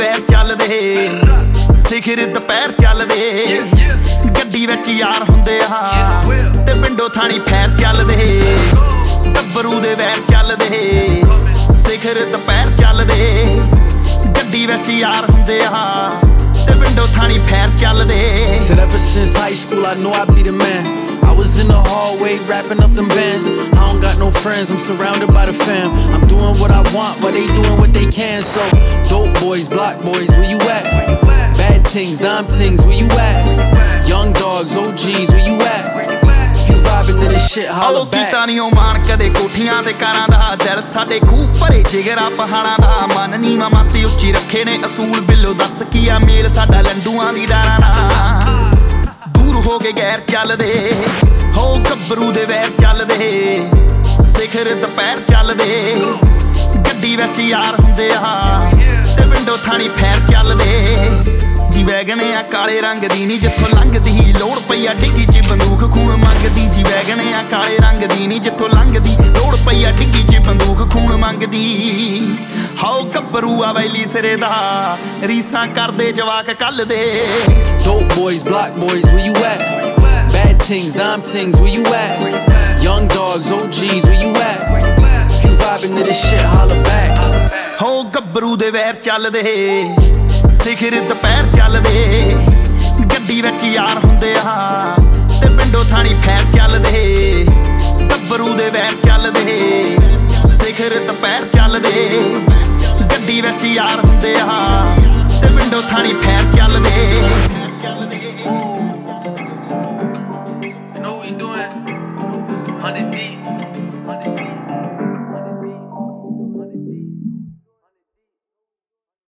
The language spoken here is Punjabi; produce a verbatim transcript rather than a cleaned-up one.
ਵੈਰ ਚੱਲਦੇ, ਸਿਖਰ ਦੁਪਹਿਰ ਚੱਲਦੇ, ਗੱਡੀ ਵਿੱਚ ਯਾਰ ਹੁੰਦੇ ਆ ਤੇ ਪਿੰਡੋਂ ਥਾਣੀ ਫੈਰ ਚੱਲਦੇ। ਗੱਭਰੂ ਦੇ ਵੈਰ ਚੱਲਦੇ, ਸਿਖਰ ਦੁਪਹਿਰ ਚੱਲਦੇ, ਗੱਡੀ ਵਿੱਚ ਯਾਰ ਹੁੰਦੇ ਆ ਤੇ ਪਿੰਡੋਂ ਥਾਣੀ ਫੈਰ ਚੱਲਦੇ। Said ever since high school I know I'd be the man. I was in the hallway rapping up them bands. I don't got no friends, I'm surrounded by the fam. I'm doing what I want, but they doing what they can. So dope boys, block boys, where you at? Bad things, dime things, where you at? Young dogs, O Gs, where you at? If you vibing to this shit, holla back. ਕੀਤਾ ਨੀ ਉਹ ਮਾਣ ਕਦੇ ਕੋਠੀਆਂ ਤੇ ਕਾਰਾਂ ਦਾ, ਦਿਲ ਸਾਡੇ ਖੂਹ ਭਰੇ ਜਿਗਰਾ ਪਹਾੜਾਂ ਦਾ। ਮਨ ਨੀਵਾਂ ਮਾਤੇ ਉੱਚੀ ਰੱਖੇ ਨੇ ਅਸੂਲ, ਬਿੱਲੋ ਦੱਸ ਕੀ ਆ ਮੇਲ ਸਾਡਾ ਲੰਡੂਆਂ ਦੀ ਡਾਰਾਂ ਨਾਲ। ਦੂਰ ਹੋ ਕੇ ਗੈਰ ਚੱਲਦੇ, ਹੋ ਗੱਭਰੂ ਦੇ ਵੈਰ ਚੱਲਦੇ, ਸਿਖਰ ਦੁਪਹਿਰ ਚੱਲਦੇ, ਗੱਡੀ ਵਿੱਚ ਯਾਰ ਹੁੰਦੇ ਆ ਤੇ ਪਿੰਡੋਂ ਥਾਣੀ ਫੈਰ ਚੱਲਦੇ। ਜੀ ਵੈਗਣੇ ਆ ਕਾਲੇ ਰੰਗ ਦੀ ਨੀ ਜਿੱਥੋਂ ਲੰਘਦੀ, ਲੋੜ ਪਈ ਆ ਡਿੱਗੀ ਚ ਬੰਦੂਕ ਖੂਨ ਮੰਗਦੀ। ਜੀ ਵੈਗਣੇ ਆ ਕਾਲੇ ਰੰਗ ਦੀ ਨੀ ਜਿੱਥੋਂ ਲੰਘਦੀ, ਲੋੜ ਪਈ ਆ ਡਿੱਗੀ ਚ ਬੰਦੂਕ ਖੂਨ ਮੰਗਦੀ। ਹਾਓ ਗੱਭਰੂ ਆ ਵੈਲੀ ਸਿਰੇ ਦਾ, ਰੀਸਾਂ ਕਰਦੇ ਜਵਾਕ ਕੱਲ ਦੇ। Dope boys, block boys, where you at? Bad things, dime things, where you at? Young dogs, O Gs, where you at? If you vibing to this shit, holla back. ਹੋ ਗੱਭਰੂ ਦੇ ਵੈਰ ਚੱਲਦੇ, ਸਿਖਰ ਦੁਪਹਿਰ ਚੱਲਦੇ, ਗੱਡੀ ਵਿੱਚ ਯਾਰ ਹੁੰਦੇ ਆ ਤੇ ਪਿੰਡੋਂ ਥਾਣੀ ਫੈਰ ਚੱਲਦੇ। ਗੱਭਰੂ ਦੇ ਵੈਰ ਚੱਲਦੇ, ਸਿਖਰ ਦੁਪਹਿਰ ਚੱਲਦੇ, ਗੱਡੀ ਵਿੱਚ ਯਾਰ ਹੁੰਦੇ ਆ ਤੇ ਪਿੰਡੋਂ ਥਾਣੀ ਫੈਰ ਚੱਲਦੇ।